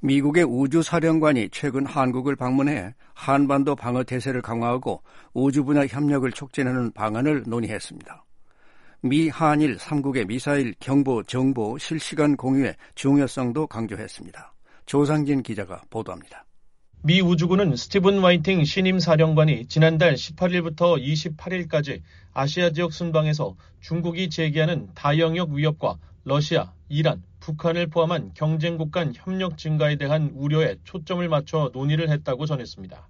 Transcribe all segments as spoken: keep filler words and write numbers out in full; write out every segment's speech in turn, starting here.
미국의 우주사령관이 최근 한국을 방문해 한반도 방어 태세를 강화하고 우주 분야 협력을 촉진하는 방안을 논의했습니다. 미, 한일 삼 국의 미사일 경보, 정보, 실시간 공유의 중요성도 강조했습니다. 조상진 기자가 보도합니다. 미 우주군은 스티븐 화이팅 신임 사령관이 지난달 십팔 일부터 이십팔 일까지 아시아 지역 순방에서 중국이 제기하는 다영역 위협과 러시아, 이란, 북한을 포함한 경쟁국 간 협력 증가에 대한 우려에 초점을 맞춰 논의를 했다고 전했습니다.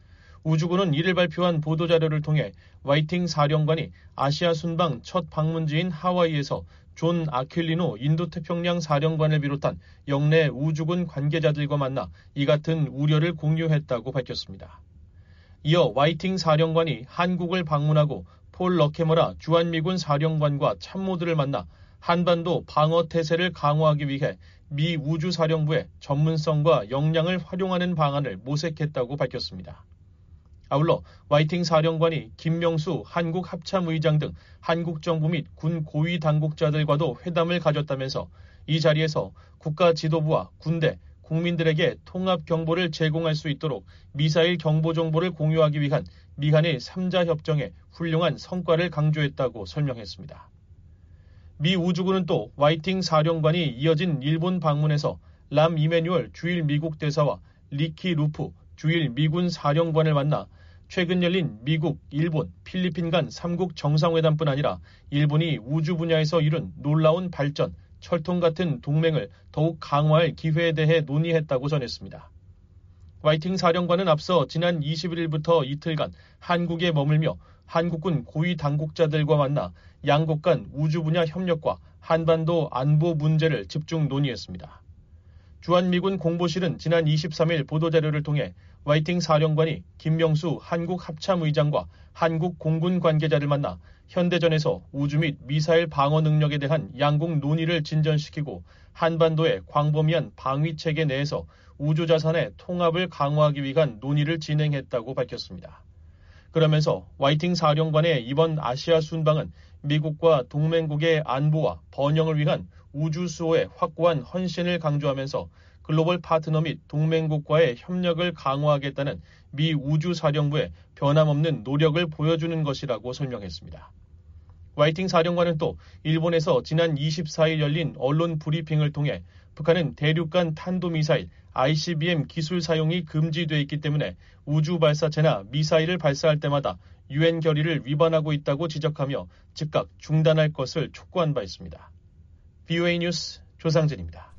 우주군은 이를 발표한 보도자료를 통해 화이팅 사령관이 아시아 순방 첫 방문지인 하와이에서 존 아퀼리노 인도태평양 사령관을 비롯한 영내 우주군 관계자들과 만나 이 같은 우려를 공유했다고 밝혔습니다. 이어 화이팅 사령관이 한국을 방문하고 폴 러케머라 주한미군 사령관과 참모들을 만나 한반도 방어 태세를 강화하기 위해 미 우주사령부의 전문성과 역량을 활용하는 방안을 모색했다고 밝혔습니다. 아울러 화이팅 사령관이 김명수 한국합참의장 등 한국 정부 및 군 고위 당국자들과도 회담을 가졌다면서 이 자리에서 국가 지도부와 군대, 국민들에게 통합 경보를 제공할 수 있도록 미사일 경보 정보를 공유하기 위한 미한의 삼자 협정의 훌륭한 성과를 강조했다고 설명했습니다. 미 우주군은 또 화이팅 사령관이 이어진 일본 방문에서 람 이메뉴얼 주일 미국 대사와 리키 루프 주일 미군 사령관을 만나 최근 열린 미국, 일본, 필리핀 간 삼 국 정상회담뿐 아니라 일본이 우주 분야에서 이룬 놀라운 발전, 철통 같은 동맹을 더욱 강화할 기회에 대해 논의했다고 전했습니다. 화이팅 사령관은 앞서 지난 이십일 일부터 이틀간 한국에 머물며 한국군 고위 당국자들과 만나 양국 간 우주 분야 협력과 한반도 안보 문제를 집중 논의했습니다. 주한미군 공보실은 지난 이십삼 일 보도자료를 통해 화이팅 사령관이 김명수 한국합참의장과 한국 공군 관계자를 만나 현대전에서 우주 및 미사일 방어 능력에 대한 양국 논의를 진전시키고 한반도의 광범위한 방위체계 내에서 우주자산의 통합을 강화하기 위한 논의를 진행했다고 밝혔습니다. 그러면서 화이팅 사령관의 이번 아시아 순방은 미국과 동맹국의 안보와 번영을 위한 우주 수호의 확고한 헌신을 강조하면서 글로벌 파트너 및 동맹국과의 협력을 강화하겠다는 미 우주사령부의 변함없는 노력을 보여주는 것이라고 설명했습니다. 화이팅 사령관은 또 일본에서 지난 이십사 일 열린 언론 브리핑을 통해 북한은 대륙간 탄도미사일 아이씨비엠 기술 사용이 금지돼 있기 때문에 우주 발사체나 미사일을 발사할 때마다 유엔 결의를 위반하고 있다고 지적하며 즉각 중단할 것을 촉구한 바 있습니다. 브이오에이 뉴스 조상진입니다.